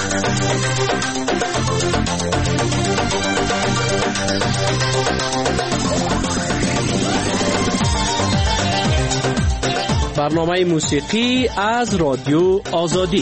برنامه موسیقی از رادیو آزادی.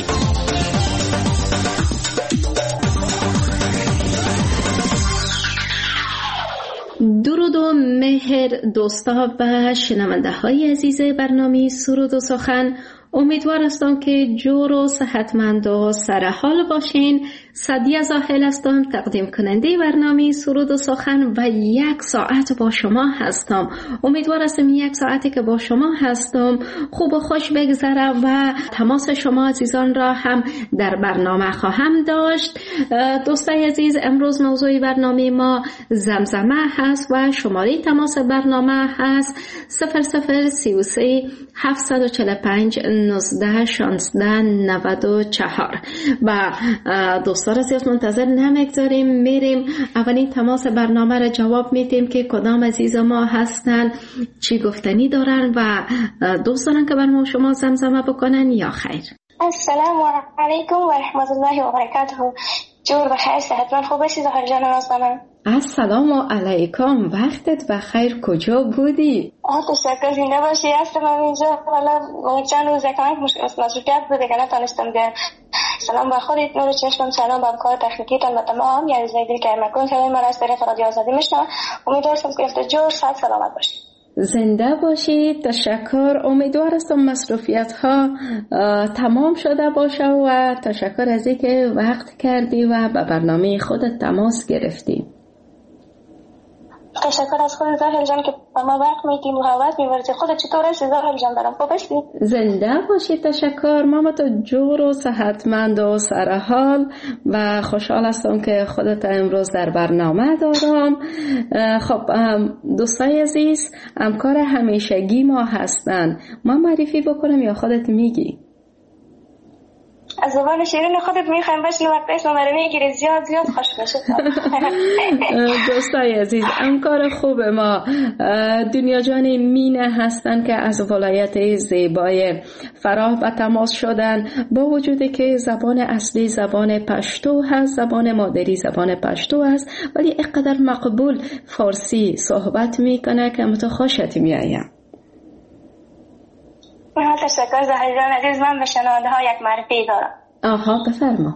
درود و مهر دوستا و شنونده های عزیز برنامه سرود و سخن، امیدوار هستم که جور و صحتمند و سرحال باشین. سعدیه زاهل هستم، تقدیم کننده برنامه سرود و سخن و 1 ساعت با شما هستم. امیدوار هستم 1 ساعتی که با شما هستم خوب و خوش بگذره و تماس شما عزیزان را هم در برنامه خواهم داشت. دوستای عزیز، امروز موضوع برنامه ما زمزمه هست و شماره تماس برنامه هست 0033 745 19 16 94 و دوستان زیاد منتظر نمیگذاریم، میریم اولین تماس برنامه را جواب میدیم که کدام عزیز ما هستن، چی گفتنی دارن و دوست دارن که بر ما شما زمزمه بکنن یا خیر. السلام علیکم و رحمت الله و برکاته. جور بخیر، صحتمند خوب باشی زهر جان نازنین؟ السلام علیکم، وقتت بخیر، کجا بودی؟ تشکر، زنده باشی. هستم اینجا، والا چند روز کمک مصروفیت بوده که نتونستم بیام. سلام به خودت، نور چشمم، سلام به کار تکنیکیتان و تمام یعنی زیدی که مکن سلام من از طریق رادیو آزادی میشنم. امیدوارم که افت جور صحت سلامت باشی. زنده باشید، تشکر. امیدوار هستم مصروفیت ها تمام شده باشه و تشکر از اینکه وقت کردی و به برنامه خودت تماس گرفتی. تشکر از خود زاهل جان که با ما وقت میدی، محبت می‌ورزی. خودت چطور هستی زاهل جان؟ برام خوب هستی؟ زنده باشی، تشکر. ما تو جور و صحتمند و سرحال و خوشحال هستم که خودت امروز در برنامه دارم. خب دوستای عزیز، همکار همیشگی ما هستن، ما معرفی بکنم یا خودت میگی؟ از زبان شیرین خودت میخوایم بشنو، وقت اسم رو میگیری زیاد خوش میشه. دوستای عزیز، همکار خوب ما دنیا جان مینه هستن که از ولایت زیبای فراه به تماس شدن، با وجودی که زبان اصلی زبان پشتو هست، زبان مادری زبان پشتو هست، ولی اینقدر مقبول فارسی صحبت میکنه که متو خوشت میایم. تشکر زهر جان عزیز. من به شنونده ها یک معرفی دارم. آها، بفرما.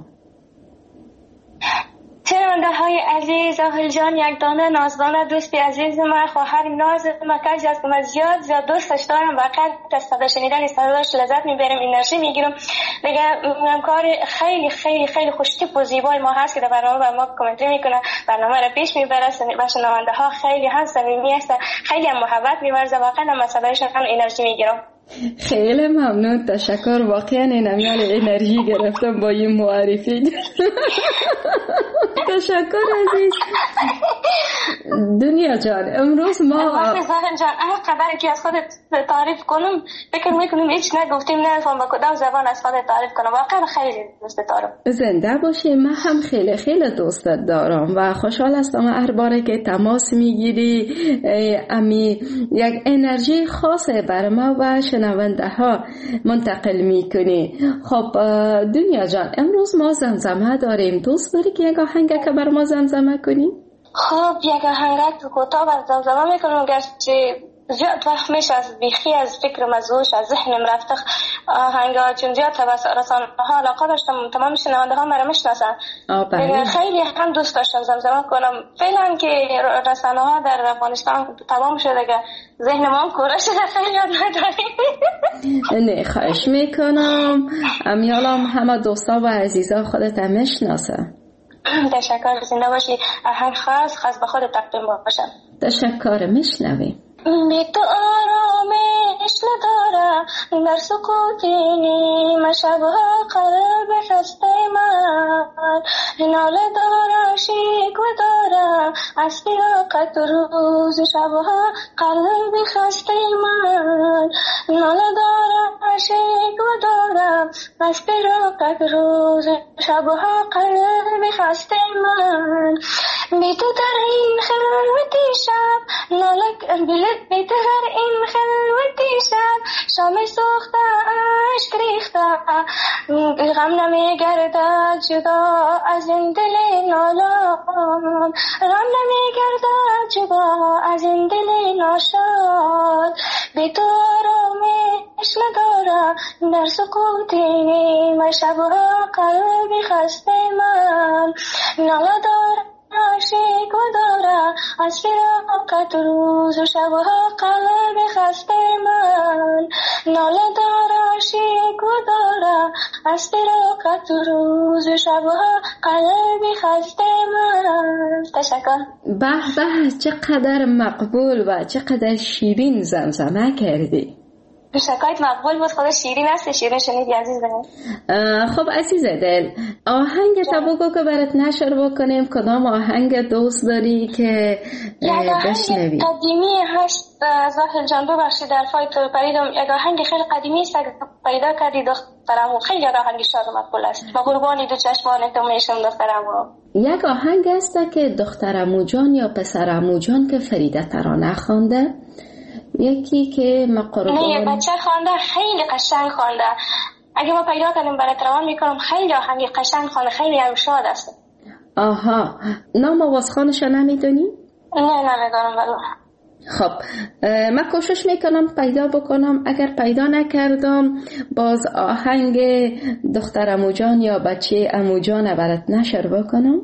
شنونده های عزیز، زهر جان یک دانه نازدانه دوستی عزیز من، خواهر ناز من، کسی است که من زیاد دوستش دارم و قد از صدا شنیدن صداش لذت میبرم، انرژی میگیرم. دیگه همکار خیلی خیلی خیلی خوشتیپ و زیبای ما هست که در برنامه با ما کامنتری میکنه، برنامه را پیش میبره و شنونده ها خیلی هم صمیمی هستن، خیلی هم محبت میورزه. واقعا من صدایشون هم انرژی میگیرم. خیلی ممنون، تشکر. واقعا نمیال انرژی گرفتم با این معرفی. تشکر عزیز. دنیا جان، امروز ما زهر جان قدر که از خودت تعریف کنم فکر میکنم هیچ نگفتیم، نمیفهم با کدام زبان از خودت تعریف کنم. واقعا خیلی دوست دارم. زنده باشی. من هم خیلی خیلی دوستت دارم و خوشحال هستم هر باره که تماس میگیری امی یک انرژی خاصه بر ما و شنونده ها منتقل میکنی. خب دنیا جان، امروز ما زمزمه داریم. دوست داری که یک آهنگ که بر ما زمزمه کنی؟ خب یک آهنگ کوتاه بر زمزمه میکنم، گرچه زیاد وقت میشه از بیخی از فکر مزوش از ذهنم رفته آهنگا، چون زیاد رسانه ها علاقه داشتم، تمام شنونده ها مرا میشناسن. خیلی هم دوست داشتم زمزمه کنم. فعلا که رسانه ها در افغانستان تمام شده که ذهن ما هم کوره شده، خیلی یاد نداریم. نه خواهش میکنم، امیالم همه دوستا و عزیزا خودت هم میشناسن. تشکر، زنده باشی. آهنگ خاص به خود تقدیم باشم. تشکر، میشنویم. بی تو آرامش ندارم در سکوت نیمه شبها، قلب خسته من ناله دارم، شکوه دارم از فراقت روز شبها، قلب خسته من ناله دارم، شکوه دارم از فراقت روز شبها، قلب خسته من بی تو در این خلوتی شب نالک بی تو در این خلوتی شب شام سوخته عشق ریخته غم نمیگردد جدا از این دل نالان غم نمیگردد جدا از این دل ناشاد بی تو آرامش ندارم در سکوت نیمه شبها قلبی خسته من ناله دارم عاشق و دارم از فراقت روز و شبها قلبی خسته من ناله دارم عاشق و دارم از فراقت روز و شبها قلبی خسته من. تشکر. به به، چقدر مقبول و چقدر شیرین زمزمه کردی. شکایت مقبول بود، خدا شیرین است. شیرین شنیدی عزیز دل. خب عزیز دل، آهنگ تا بگو که برات نشر بکنیم. کدام آهنگ دوست داری که بشنوی؟ یک قدیمی هست زاهل جان، ببخشید در فایت پریدم. یک آهنگ خیلی قدیمی است پیدا کردی دخترمو، خیلی آهنگ شاد و مقبول است. با قربانی دو چشمان تو میشم دخترمو. یک آهنگ است که دخترمو جان یا پسرمو جان که فریده ترانه خوانده، یکی که مقربان نه یک بچه خوانده، خیلی قشنگ خوانده. اگه ما پیدا کنیم برات روان میکنم. خیلی آهنگ قشنگ خوانده، خیلی هم شاد است. آها، نام آوازخوانش نمیدونی؟ نه نمیدونم والله. خب من کوشش میکنم پیدا بکنم. اگر پیدا نکردم باز آهنگ دخترمو جان یا بچه امو جان برات نشر بکنم.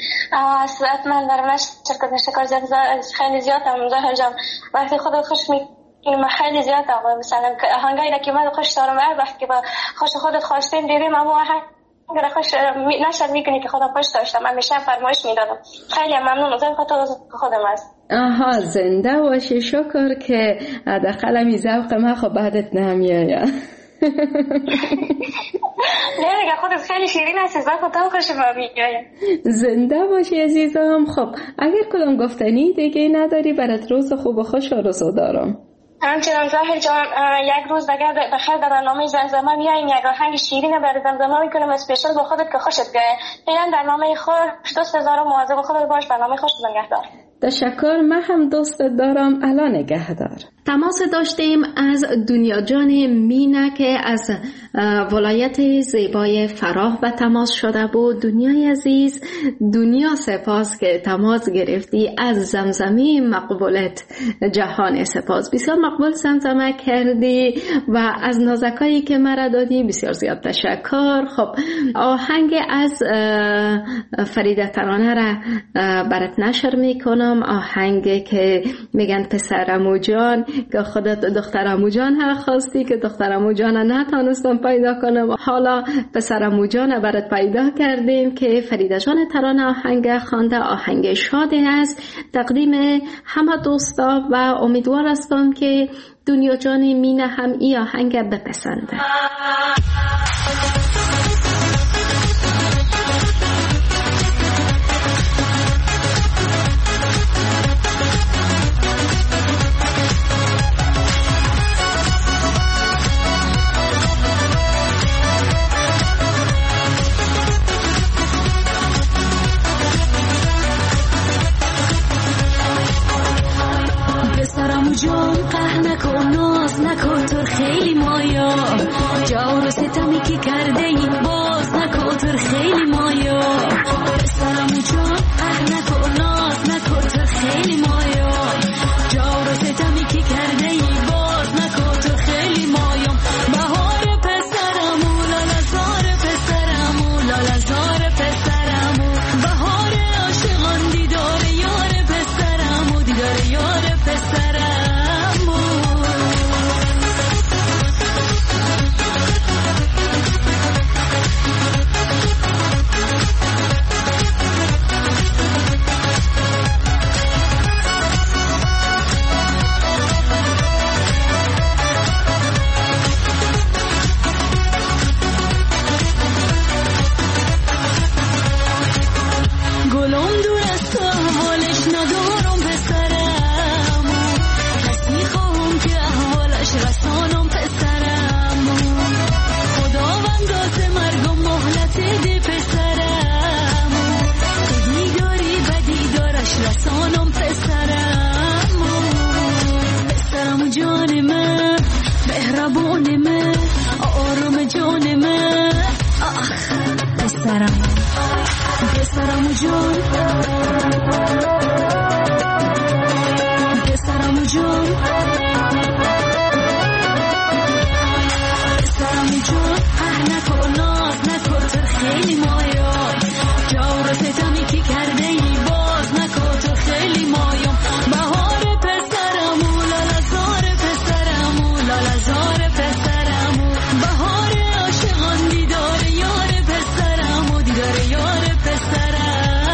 من در نشر خیلی زیاد هم زهر جان وقتی خود خوش میکنم خیلی زیاد هم مثلا آهنگایی که من خوش دارم هر وقت که با خوش خودت خواستین دیدیم اما آهنگ خوش نشر میکنی که خودم خوش داشتم. من میشم فرمایش میدادم. خیلی ممنون از خودم است. آها، زنده باشی. شکر که حداقل می ذوق من خب بعدت نمیاد. نه دیگه خودت خیلی شیرین هستی، ذوق تو خوش میاد. زنده باشی عزیزم. خب اگر کدام گفتنی دیگه نداری برات روز خوب و خوش آرزو دارم. همچنان زاهر جان یک روز دیگه بخیر در برنامه زمزمه میاییم. یک آهنگ شیرین برای زمزمه میکنم اسپیشال با خودت که خوشت بیاد. فعلا در نامه خوش دوست دارم، مواظب خودت باش. برنامه خوش نگهدار. تشکر. من هم دوست دارم. الان نگهدار. تماس داشتیم از دنیا جان مینه که از ولایت زیبای فراه و تماس شده بود. دنیای عزیز، دنیا سپاس که تماس گرفتی. از زمزمه مقبولت جهان سپاس. بسیار مقبول زمزمه کردی و از نازکایی که مرا دادی بسیار زیاد تشکر. خب آهنگ از فریده ترانه را برات نشر میکنم. آهنگ که میگن پسرمو جان که خودت دخترمو جان ها خواستی که دخترمو جان نتونستم پیدا کنم. حالا پسرمو جان برات پیدا کردیم که فریده جان ترانه آهنگ خوانده. آهنگ شادی است تقدیم همه دوستا و امیدوار هستم که دنیا جان مینه هم این آهنگ بپسنده. جان قهر نکن، ناز نکن، تو خیلی مایا جور و ستم پسرمو جون پسرمو جون پسرمو جون نکن ناز نکن تو خیلی مایا جور ستمی که کرده ای باز نکن تو خیلی مایا بهار پسرمو لالزار پسرمو لالزار پسرمو بهار عاشقان دیدار یار پسرمو دیدار یار پسرمو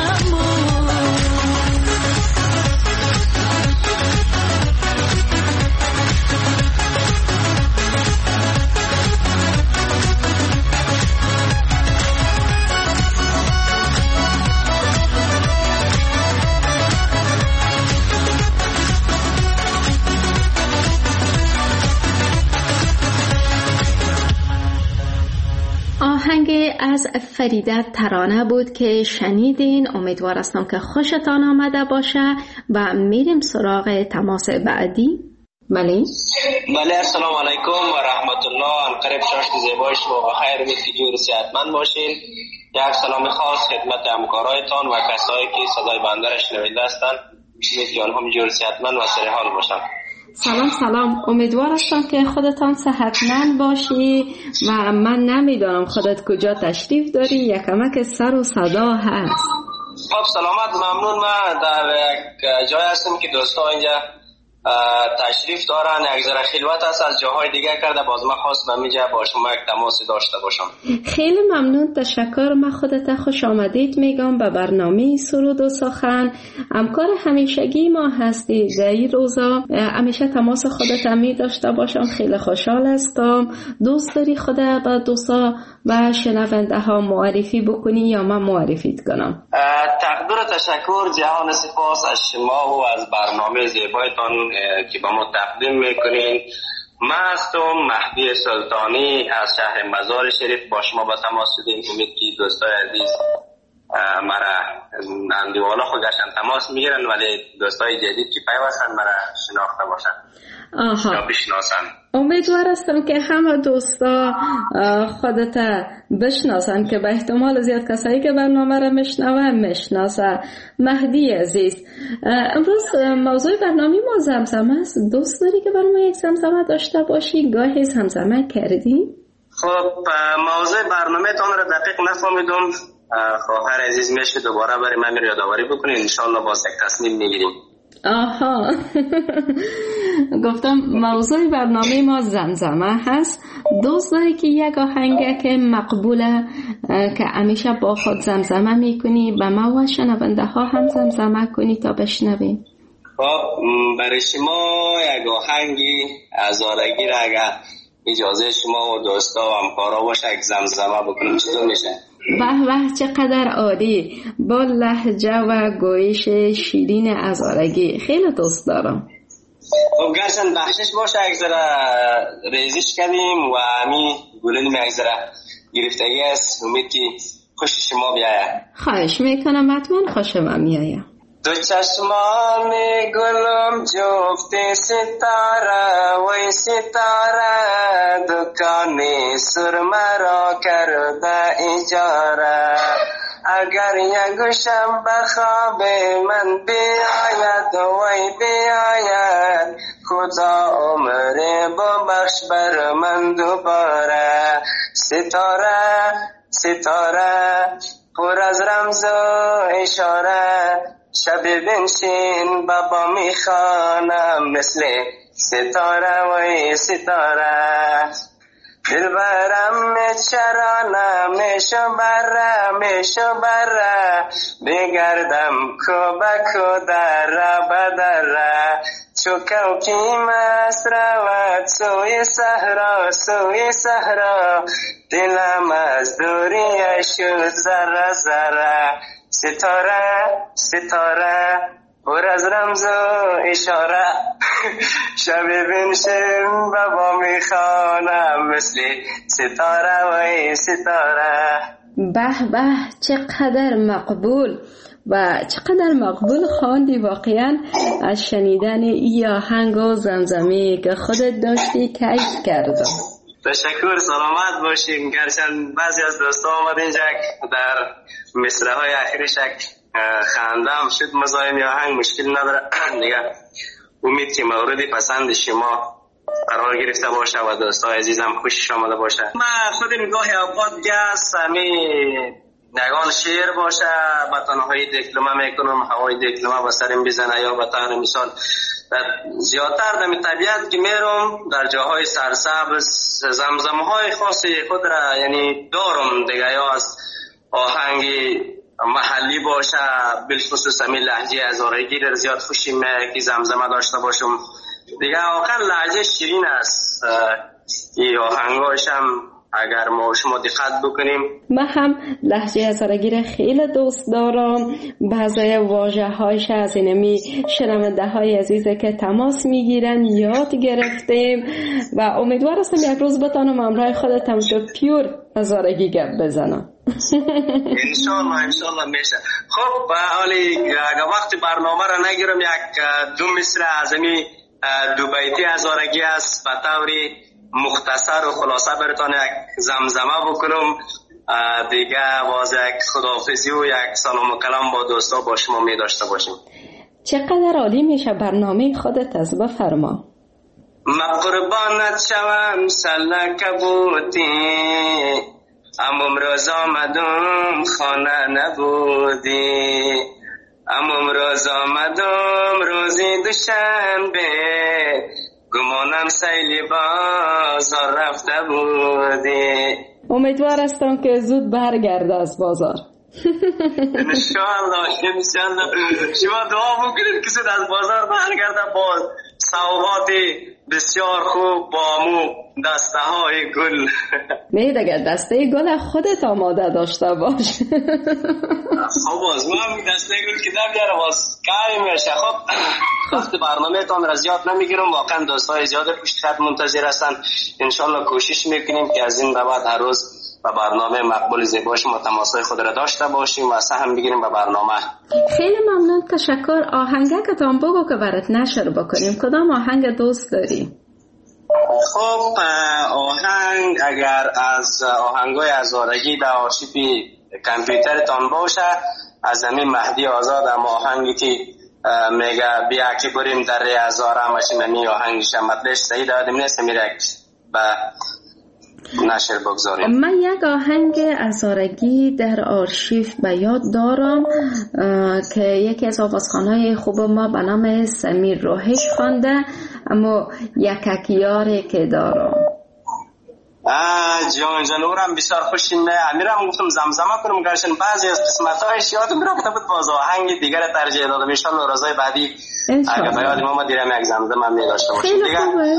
آهنگ از فریده ترانه بود که شنیدین. امیدوار هستم که خوشتان آمده باشه و میریم سراغ تماس بعدی. بله السلام علیکم و رحمت الله. انقریب شاشت زیبای شما و خیر بید که جور صحتمند باشین. یک سلام خاص خدمت همکارایتان و کسایی که صدای بنده را شنونده هستند. امید که آنها جور صحتمند و سرحال باشن. سلام. امیدوار هستم که خودتان صحتمند باشی و من نمیدونم خودت کجا تشریف داری، یکمک سر و صدا هست. خب سلامت، ممنون. من در جای هستم که دوستا اینجا تشریف دارن، یک ذره خلوت است از جاهای دیگه کرده، باز من خواستم اینجا با شما یک تماس داشته باشم. خیلی ممنون، تشکر. من خودت خوش آمدید میگم به برنامه سرود و سخن. همکار همیشگی ما هستی در این روزا، همیشه تماس خودت می داشته باشم. خیلی خوشحال هستم. دوست داری خودت به دوستا و شنونده ها معرفی بکنی یا من معرفیت کنم؟ تقدیر تشکر، جهان سپاس از شما و از برنامه زیبایتان که با ما تقدیم میکنین. من هستم مهدی سلطانی از شهر مزار شریف، با شما با تماس شدیم. امید که دوستای عزیز مرا اندیوالا خودشان تماس میگیرن، ولی دوستای جدید که پیوستن مرا شناخته باشن یا بشناسن. امیدوار هستم که همه دوستا خودت بشناسن که به احتمال زیاد کسایی که برنامه را میشناسه. مهدی عزیز، امروز موضوع برنامه ما زمزمه است. دوست داری که برای ما یک زمزمه داشته باشی؟ گاهی زمزمه کردی؟ خب موضوع برنامه تان را دقیق نفهمیدم. خواهر عزیز میشه دوباره برای من یادآوری بکنین، انشالله باز یک تصمیم میگیریم. آها گفتم موضوع برنامه ما زمزمه هست. دوست داری که یک آهنگ که مقبوله که همیشه با خود زمزمه میکنی به ما و شنونده ها هم زمزمه کنی تا بشنویم؟ خب برای شما یک آهنگی هزارگی را اگر اجازه شما و دوستا و همکارا باشه یک زمزمه بکنیم چطور میشه؟ به چقدر عالی، با لهجه و گویش شیرین هزارگی. خیلی دوست دارم. خب گرچند بخشش باشه یک ذره ریزش کردیم و همین گلیم یک ذره گرفتگی است. امید که خوش شما بیاید. خواهش میکنم، حتما خوش من میاید. دو چشمان گلم جفت ستاره وی ستاره دکان سرمه را کرده اجاره اگر یکشم به خواب من بیاید وی بیاید خدا عمر ببخش بر من دوباره ستاره ستاره پر از رمز و اشاره شب بنشین بابا میخوانم مثل ستاره وی ستاره دلبرم چرانه میشو بره بگردم کو بکو در بدره چو کوکی مست رود سوی صحرا دلم از دوریش شد ذره ذره ستاره پر از رمز و اشاره شب بنشین بابا میخوانم مثل ستاره وی ستاره. به چقدر مقبول و چقدر مقبول خواندی واقعا. از شنیدن این آهنگ و زمزمه که خودت داشتی کیف کردم. تشکر، سلامت باشیم. گرچند بعضی از دوستان آمدن اینجا در مصرع های اخیرش خندم شد، مزاحم یا آهنگ مشکل نداره دیگه. امید که مورد پسند شما قرار گرفته باشه و دوستان عزیزم خوشش آمده باشه. من خودم گاهی اوقات گس نگان شعر باشه به تنهایی دکلمه میکنم، هوای دکلمه به سرم بزنه، یا به طور مثال زیادتر در طبیعت که میرم در جاهای سرسبز زمزمه های خاصی خود را یعنی دارم دیگه، یا از آهنگ محلی باشه بالخصوص همین لهجه هزارگی را زیاد خوشی که زمزمه داشته باشم دیگه. واقعا لهجه شیرین است این آهنگاش هم اگر ما شما دقت بکنیم. من هم لهجه هزارگی را خیلی دوست دارم. بعضی واژه هایش از اینمی شنونده های عزیزه که تماس میگیرن یاد گرفتیم و امیدوار هستم یک روز بتانم همراه خودتم به پیور هزارگی گپ بزنم. انشالله میشه. خب حالی اگر وقت برنامه را نگیرم یک دو مصرع از این دو بیتی هزارگی است به طوری مختصر و خلاصه براتون یک زمزمه بکنم دیگه، باز یک خداحافظی و یک سلام و کلام با دوستا با شما می داشته باشیم. چقدر عالی میشه برنامه خودت، از بفرما. ما قربانت شوم سلک بودی، اما امروز آمدم خانه نبودی، اما امروز آمدم روزی دوشنبه، گمانم سیلی بازار رفته بودی. امیدوار هستم که زود برگرده از بازار. انشاءالله شما دعا بکنید که زود از بازار برگرده با سوغاتی بسیار خوب با مو دسته های گل. نه دیگه دسته گل خودت آماده داشته باش. خب باز من دسته گل که نمیاره باز کاری میشه. خب وقت برنامه تان را زیاد نمیگیرم، واقعا دوستای زیاد پشت خط منتظر هستن. انشالله کوشش میکنیم که از این به بعد هر روز با برنامه مقبول زیبا شما تماسای خود را داشته باشیم و سهم بگیریم با برنامه. خیلی ممنون، تشکر. آهنگه که تام بگو که برات نشر بکنیم. کدام آهنگ دوست داری؟ خب آهنگ اگر از آهنگای هزارگی در آرشیو کامپیوترتان باشه از همین مهدی آزاد هم آهنگی که میگه بیا که بریم در هزار همشیم همین آهنگش مطلش سعید دادیم نیست میره به نشر بگذاریم. من یک آهنگ هزارگی در آرشیو به یاد دارم که یکی از آوازخوان‌های خوب ما به نام سمیر روحش خوانده، اما یککیاری که دارم. جانورم بسیار خوشیم. امیرم گفتم زمزمه کنم گرچن بعضی از قسمت‌هایش یادم رفته بود، باز آهنگ دیگر ترجیح دادم. ان شاء الله روزهای بعدی اگه به یاد ما دیرم یک زمزمه می داشته باشیم. خیلی خوبه.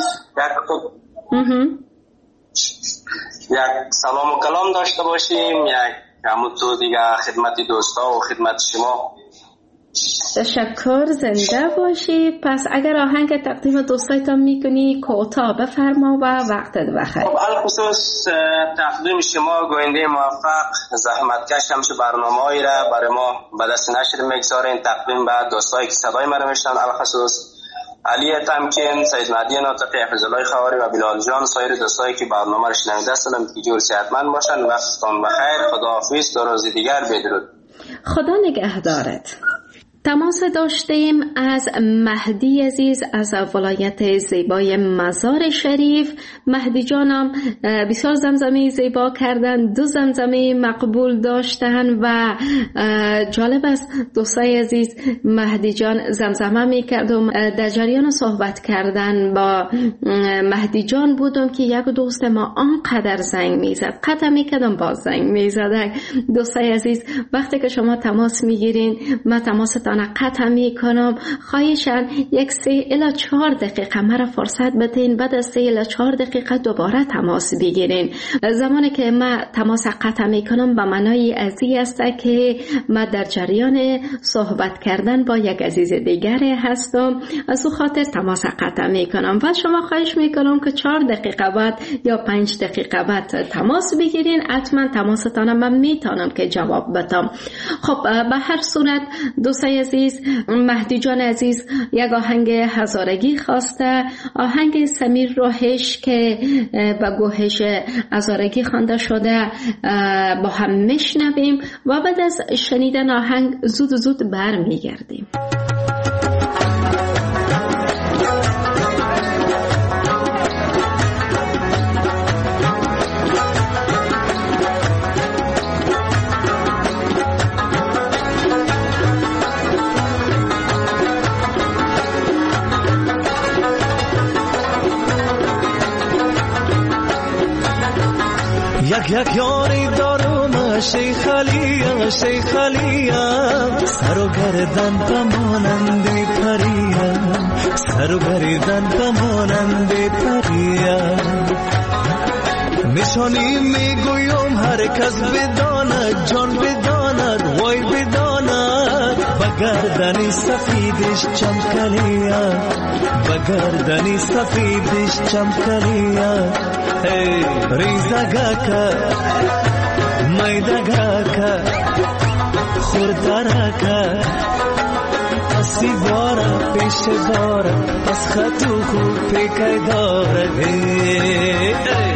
یک سلام و کلام داشته باشیم، یک همون تو دیگه خدمت دوستا و خدمت شما. تشکر، زنده باشی. پس اگر آهنگ تقدیم دوستایتان میکنی کوتاه بفرما و وقتت بخیر. خب الخصوص تقدیم شما گوینده موفق زحمتکش همشه برنامه‌ای را برای ما به دست نشر میگذارین، تقدیم به دوستایی که صدای ما رو میشنون، الخصوص علی تمکین، سید مهدی ناطقی، حفظ الله خواری و بلال جان، سایر دوستایی که برنامه رو شنیده هستند که جور صحتمند باشن. وقتتون بخیر. خداحافظ. تا روز دیگر بدرود. خدا نگهدارت. تماس داشتیم از مهدی عزیز از ولایت زیبای مزار شریف. مهدی جانم بسیار زمزمه زیبا کردن، 2 زمزمه مقبول داشتن و جالب است دوستای عزیز، مهدی جان زمزمه میکردم. در جریان صحبت کردن با مهدی جان بودم که یک دوست ما آنقدر زنگ میزد، قطع میکردم باز زنگ میزد. دوستای عزیز وقتی که شما تماس میگیرین من تماس قطع می کنم، خواهشاً 3 الی 4 دقیقه مرا فرصت بدین، بعد از 3 الی 4 دقیقه دوباره تماس بگیرین. زمانی که من تماس قطع می کنم به معنای ازی است که من در جریان صحبت کردن با یک عزیز دیگری هستم، از او خاطر تماس قطع می کنم و شما خواهش می کنم که 4 دقیقه بعد یا 5 دقیقه بعد تماس بگیرین. حتما تماستان من میتونم که جواب بدم. خب به هر صورت دوستای عزیز، مهدی جان عزیز یک آهنگ هزارگی خواسته، آهنگ سمیر راهش که با گوهش هزارگی خوانده شده با هم میشنویم و بعد از شنیدن آهنگ زود برمیگردیم. یک یاری دارم شیخ علیم سر و گردن بمانند پریم، سر و گردن بمانند پریم. نشانی میگویم هر کس بداند، جان بداند، وای بداند، بگردنی سفیدش چمکلیم، بگردنی سفیدش چمکلیم. ریزگاکا میدگاکا خوردارکا اسی بارا پیش بارا از خطو خوب پیکای داره.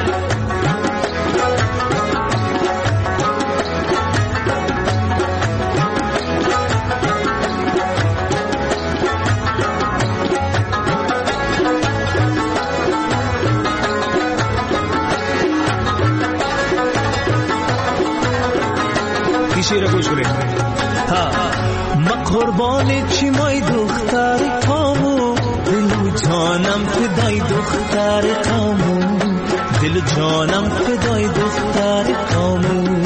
شیر گوش کنید. ما قربانی چی مای دختر کامو، دل جانم فدای دختر کامو، دل جانم فدای دختر کامو.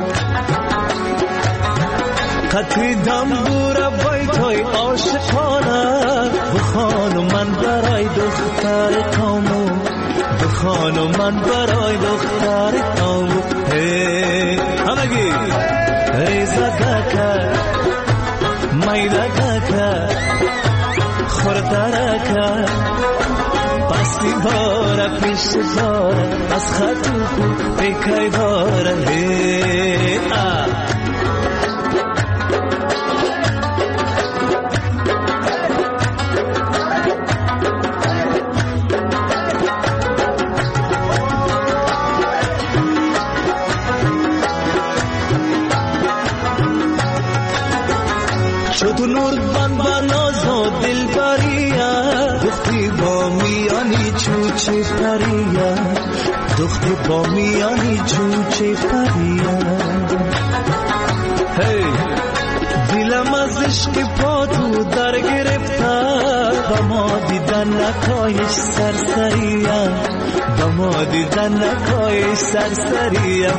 قطری دم بورا بای توی عاشقانه، بخانو من برای دختر کامو، بخانو من برای دختر کامو. همگی ریزگاکا میدگاکا خوردارکا پسی بارا پیش بارا از خطو کو پیکای داره. تو نور بان نازو دل بریا، دختی با میانی چوچه پریا، دختی با میانی چوچه پریا. دلم از عشق پا تو در گرفتار، با ما دیدن نکایش سرسریا، با ما دیدن نکایش سرسریا.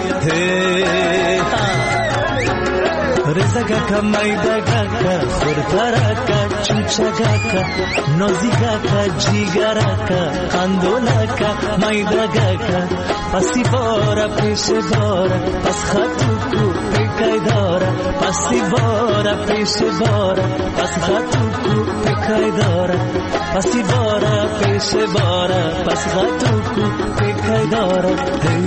رزگاکا میدگاکا خوردارکا چوچگاکا نازیگاکا جیگراکا اندولاکا میدگاکا پسی بارا پیش بارا پس خطو کو پیکای دارا، پسی بارا پیش بارا پس خطو کو پیکای دارا، پسی بارا پیش بارا پس خطو کو پیکای دارا.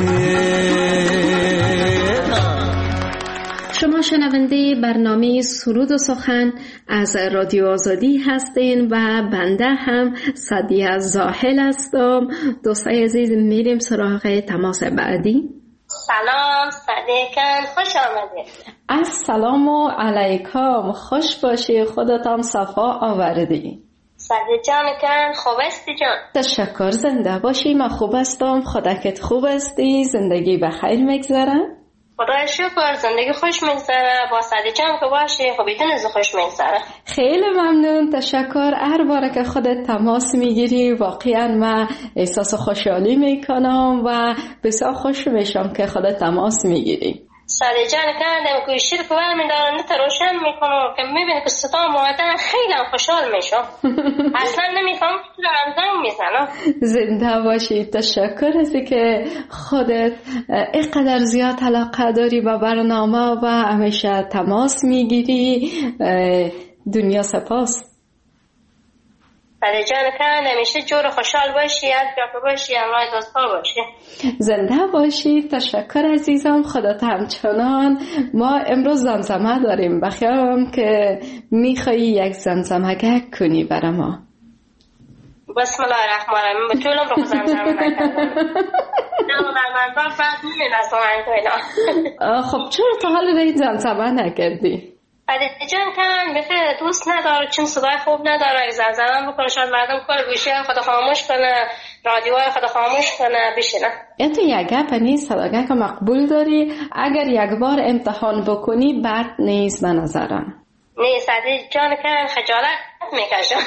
شما شنونده برنامه سرود و سخن از رادیو آزادی هستین و بنده هم سعدیه زاهل هستم. دوستای عزیز میریم سراغ تماس بعدی. سلام صدیقان، خوش آمدید. السلام علیکم، خوش باشی، خودتان صفا آوردی. صدیق جان کن خوب هستی جان؟ تشکر، زنده باشی. من خوب هستم، خودت خوب هستی؟ زندگی بخیر میگذره؟ خدای شکر، زندگی خوش میگذره. با صدیق جان که باشی خب بدون از خوش میگذره. خیلی ممنون، تشکر. هر بار که خودت تماس میگیری واقعا من احساس خوشحالی میکنم و بسیار خوش میشم که خودت تماس میگیری. صدیق جان کردم که شیر که برمی دارم نت روشن میکنم که میبینی که صدا موادن خیلی خوشحال میشم. اصلا نمیفهم که دارم زنگ میزنم. زنده باشی، تشکر هستی که خودت اینقدر زیاد علاقه داری به برنامه و همیشه تماس میگیری. دنیا سپاس. بله جان کن، همیشه جور خوشحال باشی، از گپ باشی، همراه دوستا باشی. زنده باشی. تشکر عزیزم. خودت همچنان. ما امروز زمزمه داریم، بخیرم که میخوایی یک زمزمه کنی برای ما. بسم الله الرحمن الرحیم. به طولم رو زمزمه نکردم. نه من با فرد نمی‌نستم اینا. خب چرا تا حال این زمزمه نکردی؟ جان کن بخیر دوست نداره، چون صدای خوب نداره. اگه زمزمه بکنه شاید مردم کل گوشی خود خاموش کنه، رادیوهای خود خاموش کنه، بشینه. این تو یک گپ نیست، صداگه که مقبول داری. اگر یک بار امتحان بکنی بد نیست به نظرم. نیست جان کن، خجالت میکشم.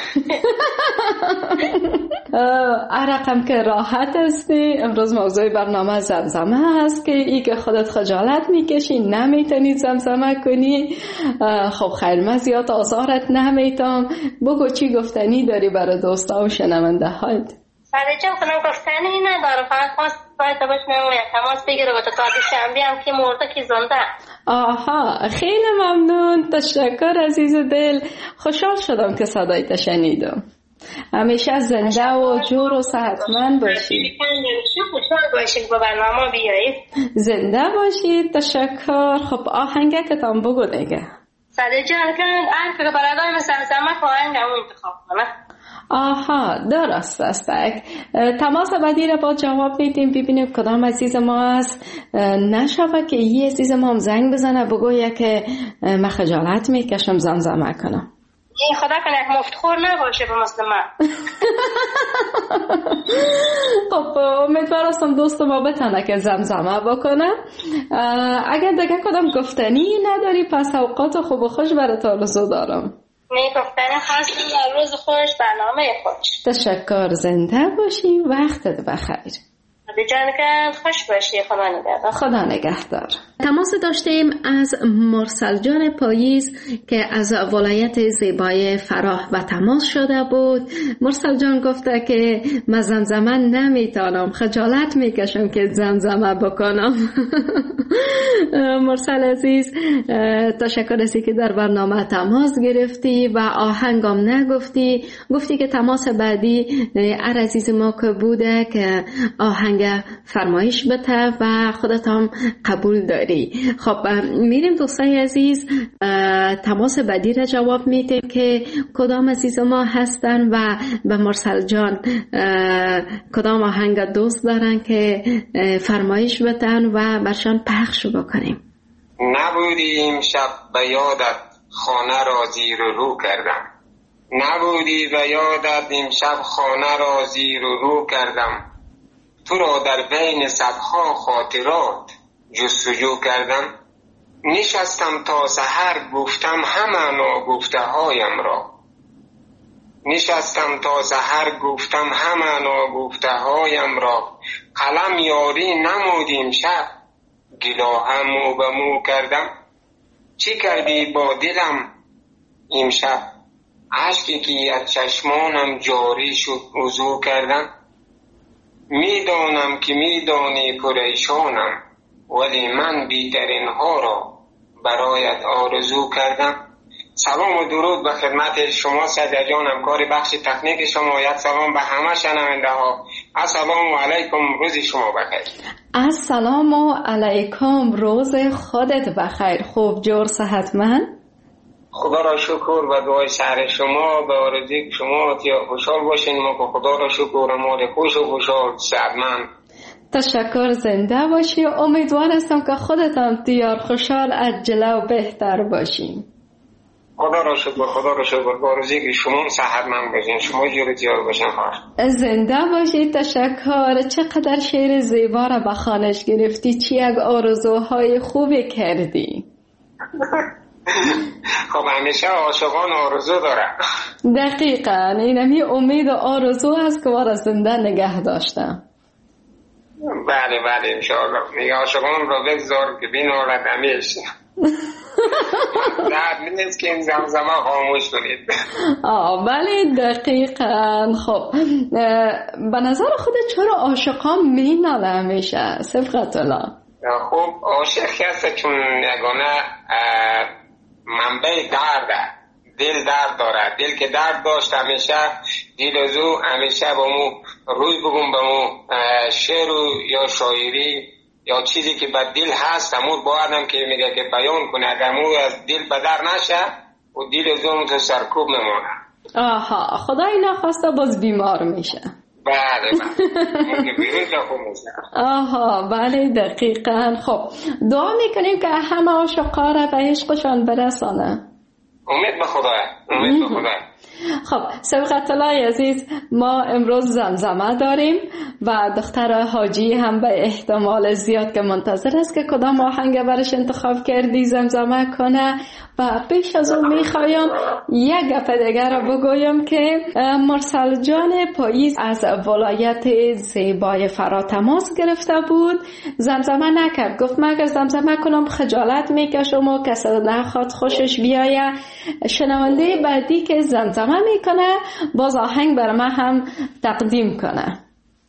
رقم که راحت هستی. امروز موضوع برنامه زمزمه هست که ای که خودت خجالت میکشی، نمیتونی زمزمه کنی. خب خیلی من زیاد آزارت نمیتم. بگو چی گفتنی داری برای دوستا و شنونده هایت؟ بله جان کنم گفتنی ندارم، فقط خواست باید بشنم یک تماس بگیره با تا شنبه هم که مرده که زنده. آها خیلی ممنون. تشکر عزیز دل. خوشحال شدم که صدایت شنیدم. همیشه زنده و جور و صحتمند باشی. خوشحال باشید با برنامه بیایید. زنده باشید. تشکر. خب آهنگه که تام بگو دیگه. صده جان کن آهنگ که برادای مثل زمک آهنگ همون انتخاب کنه. آها درست است. تماس بعدی را با جواب میدیم، ببینیم کدام عزیز ما است. نشوه که یه عزیز ما هم زنگ بزنه بگویه که من خجالت میکشم زمزمه کنم. این خدا کنه یک مفتخور نباشه به مثل من. خب امیدوارم دوست ما بتونه که زمزمه بکنه. اگر دیگه کدام گفتنی نداری پس اوقات خوب و خوش برات آرزو دارم. گفتن خواستم روز خوش، برنامه خوش. تشکر. زنده باشی. وقتت بخیر. جان که خوش باشی. خدا نگهدار. خدا نگهدار. تماس داشتیم از مرسل جان پاییز که از ولایت زیبای فراه و تماس شده بود. مرسل جان گفته که من زمزمه نمیتونم، خجالت میکشم که زمزمه بکنم. مرسل عزیز تشکر از که در برنامه تماس گرفتی و آهنگم نگفتی. گفتی که تماس بعدی هر عزیز ما که بوده که آهنگ فرمایش بده و خودت هم قبول داری. خب میریم دوستای عزیز تماس بعدی را جواب میدیم که کدام عزیز ما هستن و به مرسل جان کدام آهنگ دوست دارن که فرمایش بدن و برشان پخش بکنیم. نبودی امشب به یادت خانه را زیر و رو کردم، نبودی به یادت امشب خانه را زیر و رو کردم، تو را در بین صدها خاطرات جستجو کردم، نشستم تا سحر گفتم همانا گفته هایم را، نشستم تا سحر گفتم همانا گفته هایم را، قلم یاری نمودیم شب گلاهم مو به مو کردم، چی کردی با دلم امشب اشکی که از چشمانم جاری شد وضو کردم، میدانم که میدانی پریشانم ولی من بیترین ها را برایت آرزو کردم. سلام و درود به خدمت شما سعید جان، همکار بخش تکنیک شما. یک سلام به همه شنونده ها. السلام علیکم، روز شما بخیر. السلام علیکم، روز خودت بخیر. خوب جور صحتمند؟ خدا را شکر و دعای سر شما به آرزوی شما که خوشحال باشین. ما که خدا را شکر مال خوش و خوشحال صحتمند. تشکر. زنده باشی. امیدوار هستم که خودت هم دیار خوشحال عجله و بهتر باشین. خدا را شکر، خدا را شکر. با آرزوی که شما صحتمند باشین، شما جور دیار باشین. خواهش زنده باشی. تشکر. چقدر شعر زیبا را به خوانش گرفتی، چی یک آرزوهای خوبی کردی. خب همیشه عاشقان آرزو دارن. دقیقاً اینمی امید و آرزو هست که وارا زنده نگه داشتم. بله بله انشاءالله. میگه عاشقان را بگذار که بین آرد همیشه. درد نیست که این زمزمه خاموش کنید. بله دقیقاً. خب به نظر خودت چرا عاشقان میناله همیشه؟ صفقت الله. خب عاشق هست چون یگانه منبع درده، دل درد دارد. دل که درد داشت همیشه دل از او همیشه با مو روی بگم با مو شعر یا شاعری یا چیزی که به دل هست همون باید هم که میگه که بیان کنه. اگر مو از دل بدر نشه و دل از اون تو سرکوب نمانه. آها، خدای نخواسته باز بیمار میشه. بله آها بله دقیقاً. خب دعا میکنیم که همه عاشقا را به عشقشان برسانه. امید به خدا. امید به خدا. خب سبقت الله عزیز، ما امروز زمزمه داریم و دختر حاجی هم به احتمال زیاد که منتظر است که کدام آهنگ برش انتخاب کردی زمزمه کنه. و پیش از اون میخوایم یک گپ دیگر را بگویم که مرسل جان پاییز از ولایت زیبای فرا تماس گرفته بود، زمزمه نکرد. گفت من اگر زمزمه کنم خجالت میکشم و کسی نخواد خوشش بیایه. شنونده بعدی که زمزمه میکنه باز آهنگ بر من هم تقدیم کنه.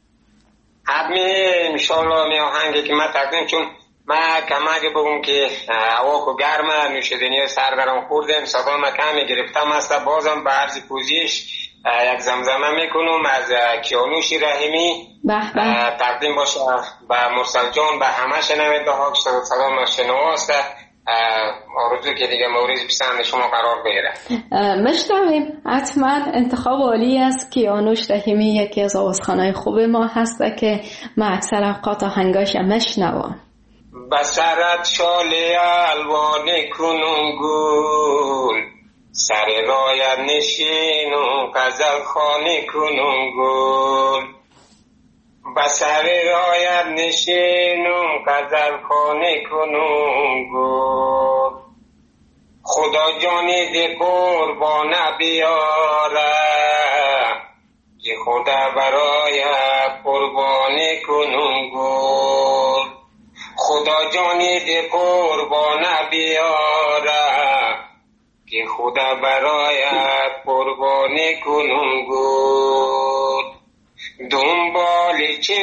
حتمی انشالله می آهنگی که من تقدیم، چون من کمک بگم که هوا کو گرمه، نوشیدنی سر درم خوردم، صدا ما کمی گرفتم است. بازم به عرض پوزیش یک زمزمه میکنم از کیانوش رحیمی تقدیم باشه به مرسل جان، به همه شنونده ها که صدا ما شنواست. آرزو که دیگه مورد پسند شما قرار بگیره. مشنویم. حتما انتخاب عالی است. کیانوش رحیمی یکی از آوازخوانای خوب ما هست که ما اکثر اوقات آهنگاش مشنوم. بسرت شاله الوان کنون گل، سر رایت نشین و غزل خانه کنون گل. بسر رایت نشین و غزل خانه کنون گل. خدا جانی ده قربان بیاره، که خدا برای قربان کنون گل. خدا جانی ده قربان بیاره، که خدا برای قربان کنون گل. دنبال چه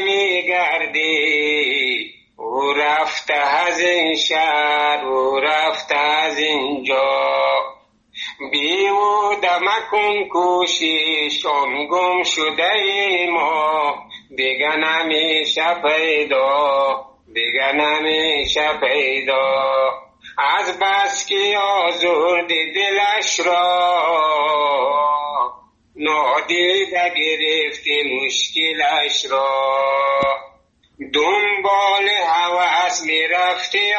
میگردی؟ او رفته از این شهر، او رفته از اینجا. بیهوده مکن کوشش، آن گم شده ای ما دیگه نمیشه پیدا، دیگه نمیشه پیدا. از بس که آزرده دلش را، نادیده گرفتی مشکلش را. دنبال هوس میرفتی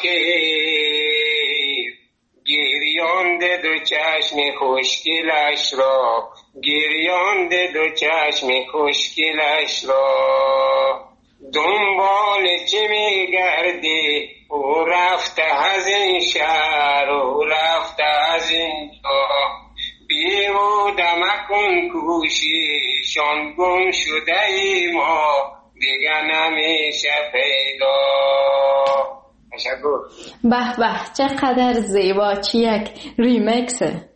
آخر، گریانده دو چشم خوشگلش را، گریانده دو چشم خوشگلش را. دنبال چی میگردی؟ او رفته از این شهر، او رفته از این جا. بیهوده مکن کوشش، آن گم شده ای ما دیگه نمیشه پیدا. تشکر. به به چقدر زیبا، چی یک ریمیکسه.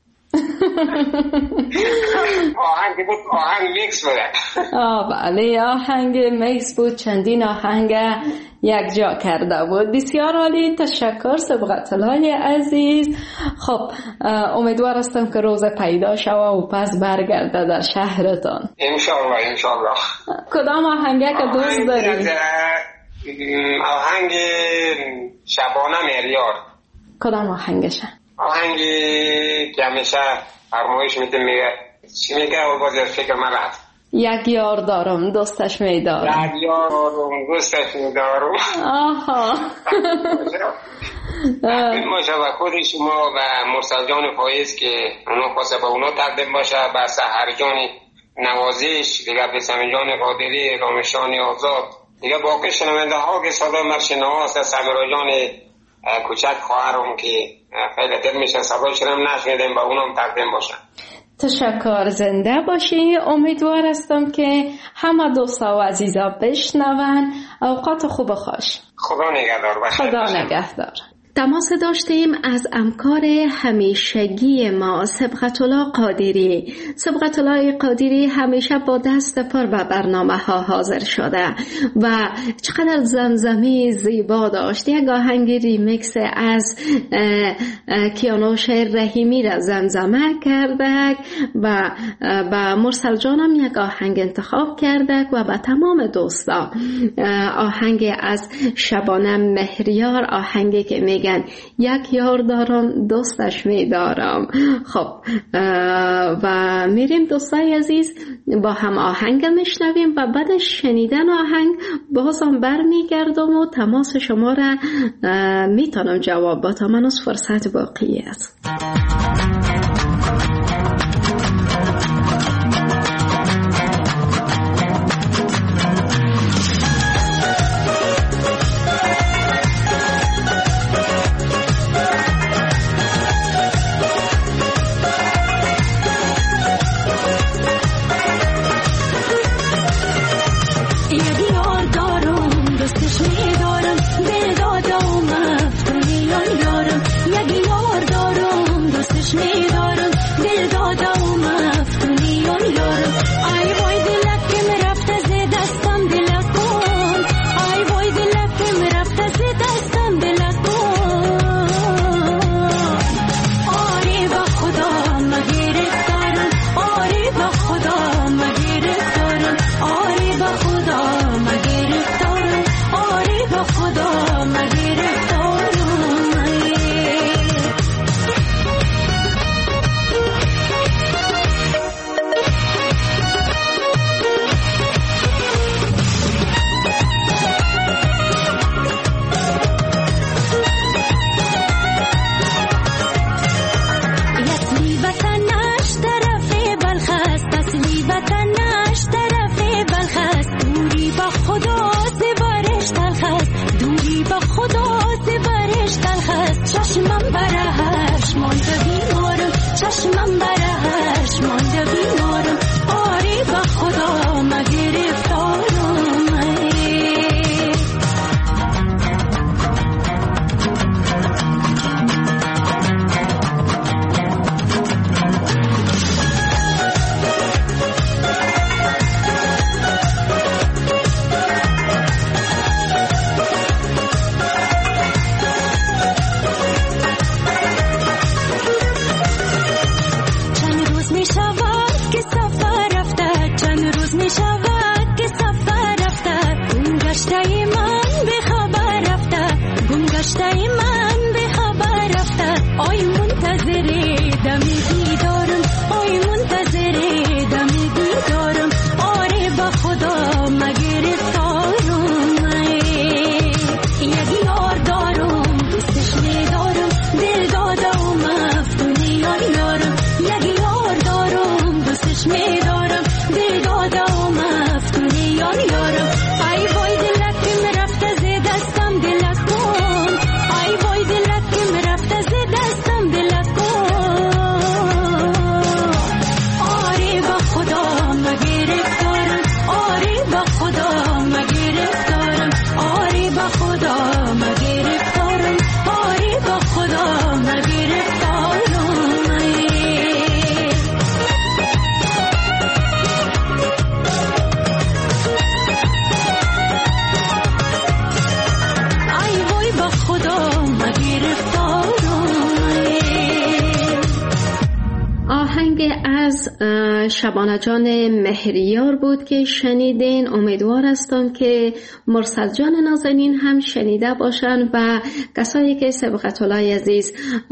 آهنگ بود، آهنگ میکس بود. بله آهنگ میکس بود، چندین آهنگ یک جا کرده بود. بسیار عالی، تشکر سبقت الله عزیز. خب امیدوار هستم که روز پیدا شوه و پس برگرده در شهرتان. انشالله انشالله. کدام آهنگه که دوست داری؟ آهنگ شبانه میلیار. کدام آهنگشه؟ آهنگی که همیشه فرمایش میده، میگه چی میگه و باز فکر من رفت. یک یار دارم دوستش میدارم. یک یار دارم دوستش میدارم. آها. باشه و خود شما و مرسل جان پاییز که اونا خواسته با اونا تقدیم باشه، به سحر جان نوازش دیگه، به سمی جان قادری، رامشان آزاد دیگه، باقی شنونده ها که صدا مرشنه هست، سمیرا جان کوچک خواهرم که خیلی دل میشه صدایشون هم نشنیدیم، با اونم تقدیم باشن. تشکر، زنده باشی. امیدوار هستم که همه دوستا و عزیزا بشنون. اوقات خوب خوش. خدا نگهدار. خدا نگهدار. تماس داشتیم از همکار همیشگی ما صبغت الله قادری. صبغت الله قادری همیشه با دست پر به برنامه ها حاضر شده و چقدر زمزمه زیبا داشت. یک آهنگ ریمیکس از کیانوش رحیمی را زمزمه کرده و با مرسل جانم یک آهنگ انتخاب کرده و به تمام دوستا آهنگ از شبانه مهریار، آهنگی که میگن یک یار دارم دوستش میدارم. خب و میریم دوستای عزیز با هم آهنگ میشنویم و بعد شنیدن آهنگ بازم برمیگردم و تماس شما را میتونم جواب با تا منوز فرصت باقی است. شبانه جان مهریار بود که شنیدین. امیدوار هستم که مرسل جان نازنین هم شنیده باشن و کسایی که صبغت الله عزیز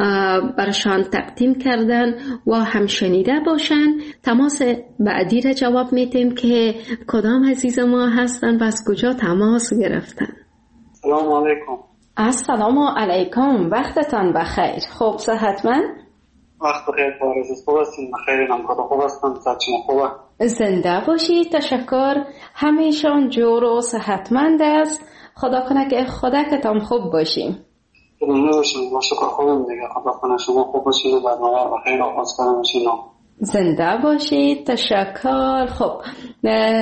برشان تقدیم کردن و هم شنیده باشن. تماس بعدی را جواب میتیم که کدام عزیز ما هستن و از کجا تماس گرفتن. سلام علیکم. السلام علیکم، وقتتان بخیر. خوب صحتمند؟ وقت بخیر بارز خوب هستیم. بخیر نمکات خوب هستم. صحت شما خوبه؟ زنده باشید. تشکر. همیشان جور و صحتمند است. خدا کنه که خودتان خوب باشیم. ممنون باشیم. با شکر خوبم دیگه. خدا کنه شما خوب باشید و برنامه بخیر آغاز کنم باشید. زنده باشید. تشکر. خب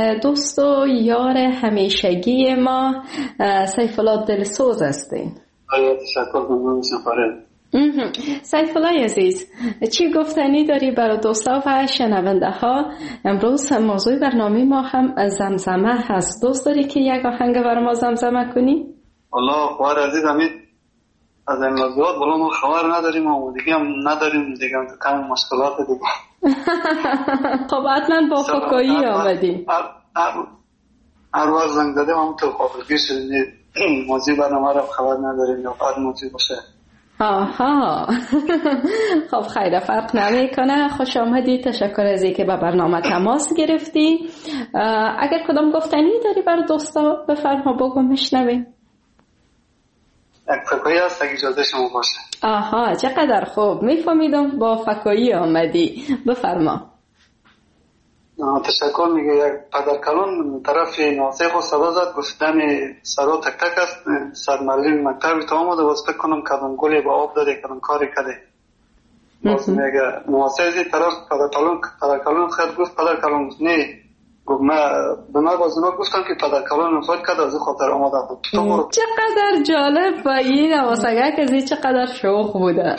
دوست و یار همیشگی ما سیف الله دلسوز هستین. تشکر ممنون سفاره. سیف الله عزیز، چی گفتنی داری برای دوستا و شنونده ها؟ امروز موضوع برنامه ما هم زمزمه هست. دوست داری که یک آهنگ برای ما زمزمه کنی؟ والله خوار عزیز امید از این موضوعات بلا ما خبر نداریم و دیگه هم نداریم دیگه کم مشکلات دیگه. خب حتما با فکایی آمدیم. هر وقت زنگ دادیم هم تو قابلگی شدیم موضوع برنامه را خبر نداریم یا بعد موضوع باشه. آها خب خیلی فرق نمیکنه. خوش آمدی، تشکر از اینکه به برنامه تماس گرفتی. اگر کدام گفتنی داری برای دوستا بفرما، بگو میشنویم. یک فکایی هست اگه اجازه شما باشه. آها چقدر خوب، میفهمیدم با فکایی آمدی، بفرما. تشکر. میگه یک پدرکلان طرف ناسه خود صدا زد، گفتن سرا تک تک است، سرمعلم مکتبی تا آمده باز فکر کنم کدام گلی با آب داده کدام کاری کده. باز میگه ناسه از این طرف پدرکلان خود گفت پدرکلان نه گفت به من باز اونا گفتم که پدرکلان فاید کرد از این خاطر آمده بود. چقدر جالب و این نواسگه کزی چقدر شوخ بوده.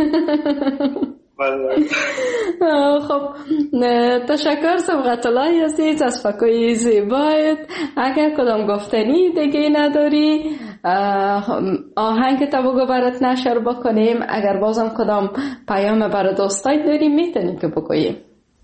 خب تشکر سبقت الله عزیز از فکای زیبایت. اگر کدام گفتنی دیگه نداری آهنگ تا بگو برات نشر بکنیم. اگر بازم کدام پیام برای دوستای داری میتونی که بگوییم.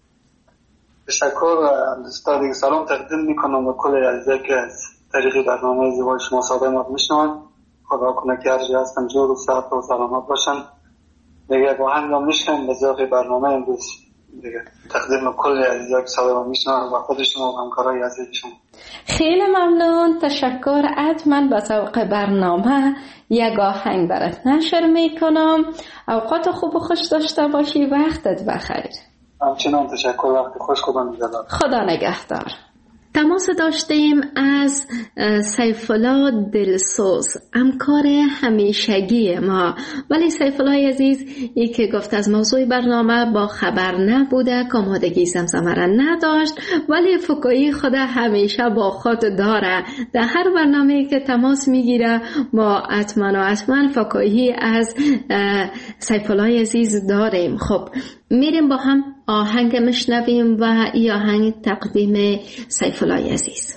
تشکر دوستا دیگه سلام تقدیم میکنم به کل عزیزایی که از طریق برنامه زیبای شما صادق میشنون. خدا کنه که هر جا هستن جور و صحت و سلامت باشن. دیگه با هم میشنم به ذوق برنامه امروز دیگه تقدیم کل عزیزایی که صادق میشنون و خود شما و همکارای عزیز شما. خیلی ممنون، تشکر. حتما به ذوق برنامه یک آهنگ برات نشر میکنم. اوقات خوب و خوش داشته باشی، وقتت بخیر. همچنان تشکر، وقت خوش. خدا نگهدار. تماس داشتیم از سیف الله دلسوز، همکار همیشگی ما. ولی سیف الله عزیز ای که گفت از موضوع برنامه با خبر نبوده، آمادگی زمزمه را نداشت، ولی فکایی خود همیشه با خود داره. در هر برنامه که تماس میگیره ما حتما فکایی از سیف الله عزیز داریم. خب میریم با هم آهنگ مشنویم و این آهنگ تقدیم سیف الله عزیز.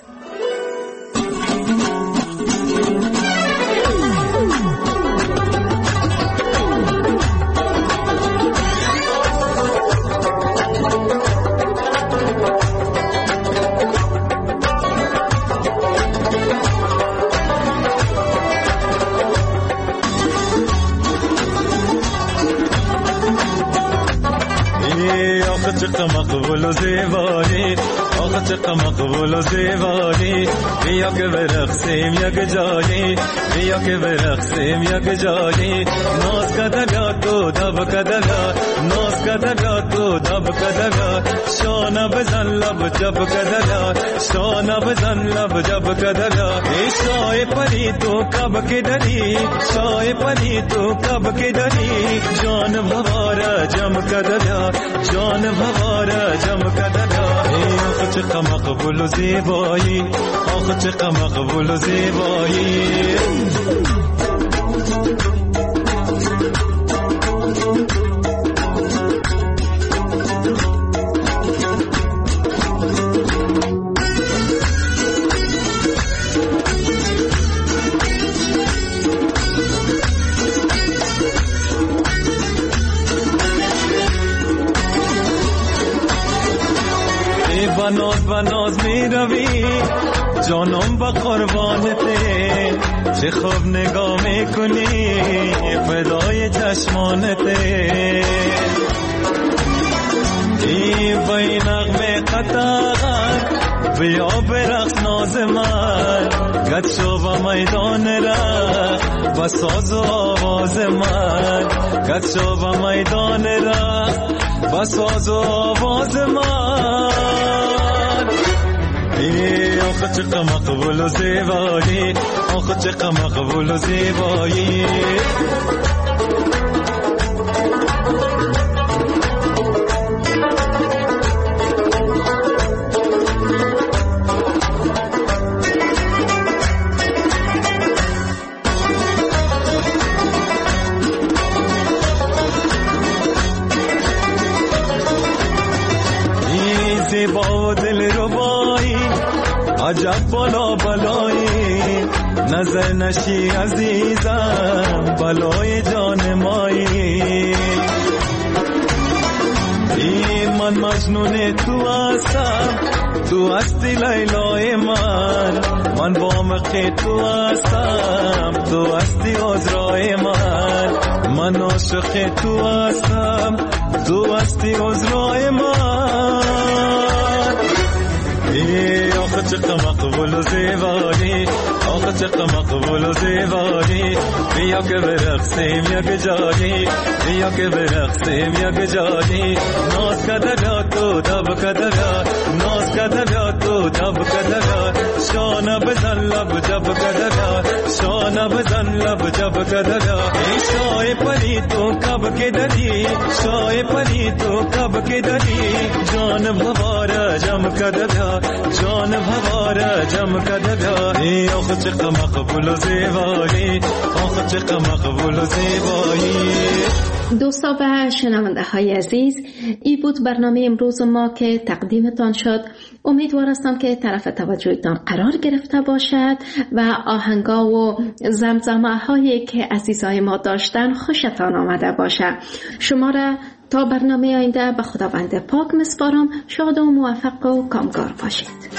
چقدر مقبول و زیبایی، آخه چقدر مقبول و زیبایی. بیا که برقصیم یک جایی، بیا که برقصیم یک جایی. ناز کده بیاد تو دب کده بیاد، ناز کده بیاد تو دب کده بیاد. شانه بزن لب جب کده بیاد، شانه بزن لب جب کده بیاد. ای شای پری تو کب که داری، شای پری تو کب که داری. جان بواره جم کده بیاد، جان بواره جم کده بیاد. ای آخه چقدر مقبول و زیبایی، آخه چقدر مقبول و زیبایی. بناز می روی جانم با قربانته، چه خوب نگاه میکنی فدای چشمانته. ای بای نغمه قطار بیا برقص ناز من، گد شو با میدان را با ساز و آواز من، گد شو با میدان را با ساز و آواز من. ای آخه چقدر مقبول و زیبایی، آخه چقدر مقبول و زیبایی. عجب بالا بلایی نظر نشی عزیزم بلای جان مایی من مجنون تو هستم تو هستی لیلای من وامق تو هستم تو هستی عذرای من عاشق تو هستم تو هستی عذرای آخه چقدر مقبول و زیبایی آخه چقدر مقبول و زیبایی بیا که برقصیم یک جایی بیا که برقصیم یک جایی ناز کده بیا تو دب کده بیا ناز کده بیا تو دب کده بیا شانه بزن لب جب کده بیا شانه بزن لب جب کده بیا ای شای پری تو کب که دری شای پری تو کب که دری جان بواره جم کده بیا جان بواره جم کده بیا ای آخه چقدر مقبول و زیبایی آخه چقدر مقبول و زیبایی. دوستا و شنونده های عزیز، این بود برنامه امروز ما که تقدیمتان شد. امیدوار هستم که طرف توجهتان قرار گرفته باشد و آهنگا و زمزمه هایی که عزیزای ما داشتن خوشتان آمده باشد. شما را تا برنامه آینده به خداوند پاک میسپارم. شاد و موفق و کامگار باشید.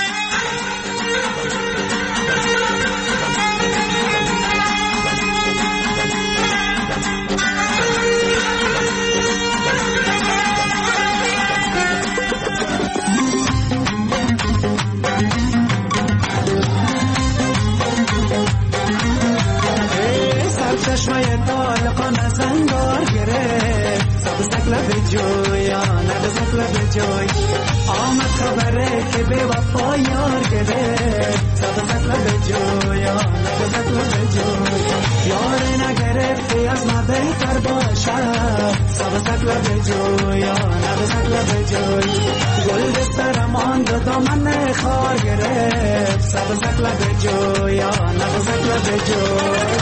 چشمه طالقان زنگار گرفت سبزک لب جویا نبزک لب جوی آمد خبره که به وفا یار گرفت سبزک لب جویا نبزک لب جوی یار نگرفتی از ما بهتر باشد سبزک لب جویا نبزک لب جوی گل دستر ماند دامن خار گرفت سبزک لب جویا نبزک لب جوی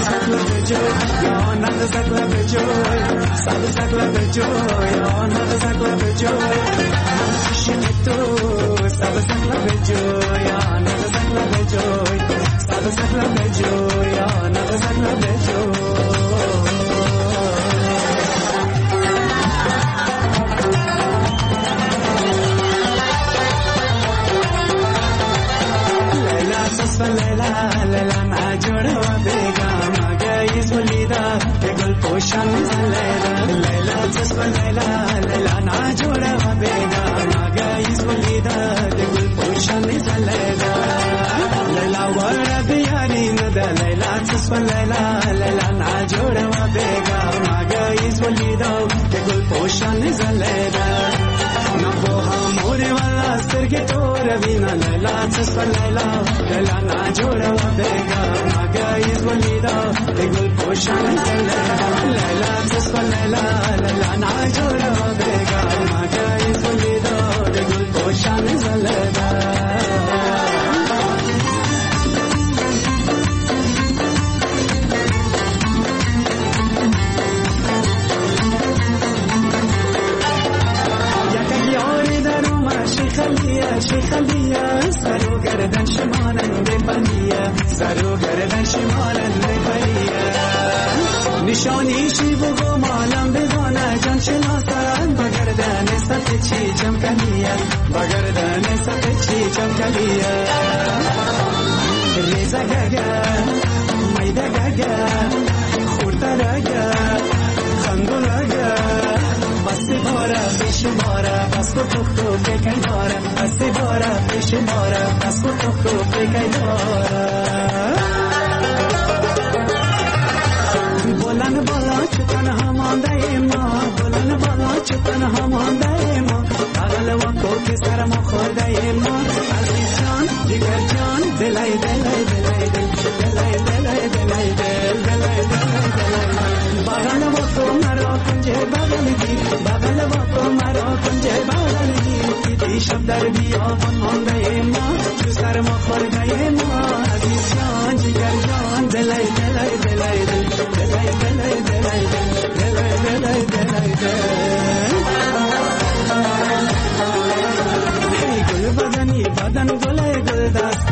یا نبزک لب جوی سبزک لب جوی یا نبزک لب جوی ششم تو سبزک لب جوی یا نبزک لب جوی سبزک لب جوی یا نبزک لب جوی. لیلا نجوڑ و بیگم گیز ولیدا گل پوشان زلیدا لیلا تصف لیلا نجوڑ و بیگم گیز ولیدا گل پوشان زلیدا لیلا ورد یاری ندا لیلا تصف لیلا نجوڑ و بیگم گیز ولیدا گل پوشان زلیدا نبوها موری والا سترگی تو روینا لیلا تصف لیلا نجوڑ و بیگم گیز ولیدا گل پوشان زلیدا لیلا تصف لیلا نجوڑ و بیگم گیز ولیدا گل پوشان زلیدا. شیخلیه سرو گردن شمالن بپلیه سرو گردن شمالن بپلیه نشانیشی بگو مالم بگانه جان شناسن بگردن سفت چی چمکلیه بگردن سفت چی چمکلیه ریزه گگه میده گگه خورده لگه خندو لگه بسی باره بیش باره بس کو تو بکی باره بسی باره بیش باره بس کو تو بکی باره بلند بالا چتن همانده ما بلند بالا چتن همانده ما بغل وقو که سر ما خورده ما عزیز جان جگر جان دلای دلای دلای دلای دلای دلای دلای بغل وقو مرا کنجه بغل دی بغل وقو مرا کنجه بغل دی دیشب در بیابان مانده ما جو سر ما خورده ما عزیز جان جگر جان دلای دلای دلای دلای دلای دلای دلای دلای دلای گل بدنی بدن گل گل دست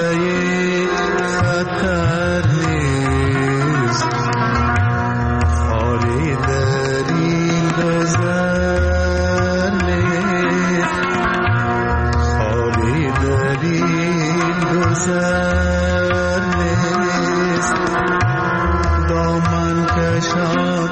ای خطر نیست خالی در این گذر نیست خالی در این گذر نیست دامن کشان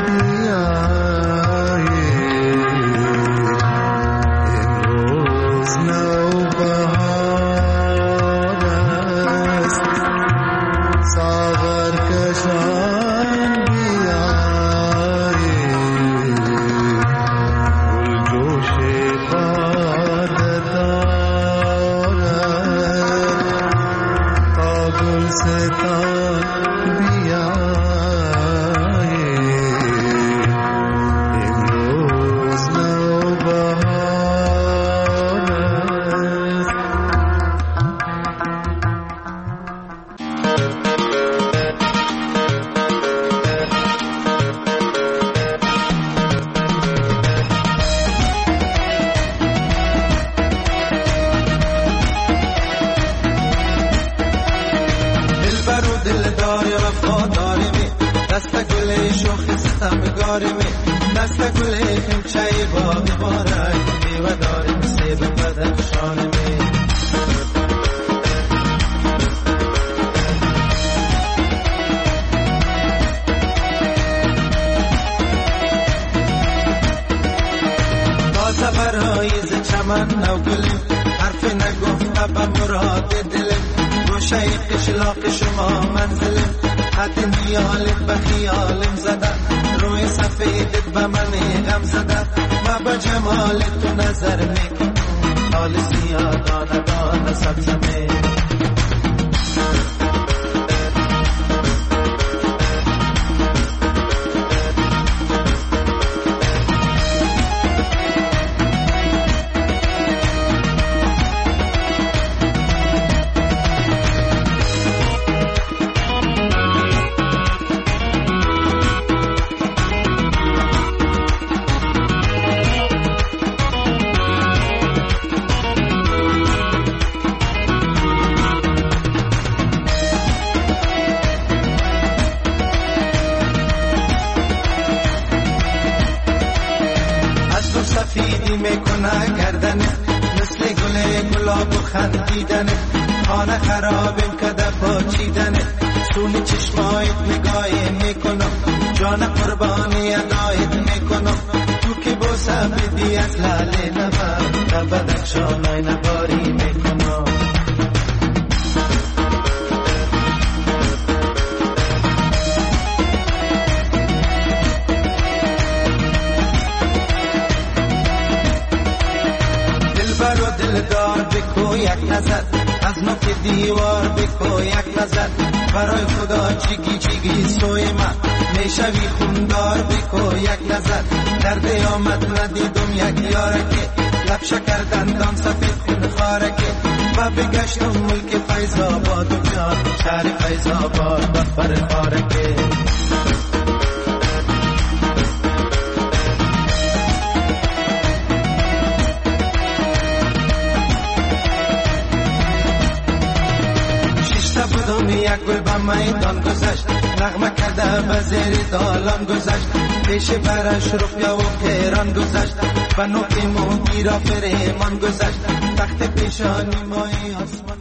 پیش برش رفیا و پیران گذشت و نوک موتی را فریمان گذشت تخت پیشانی مای آسمان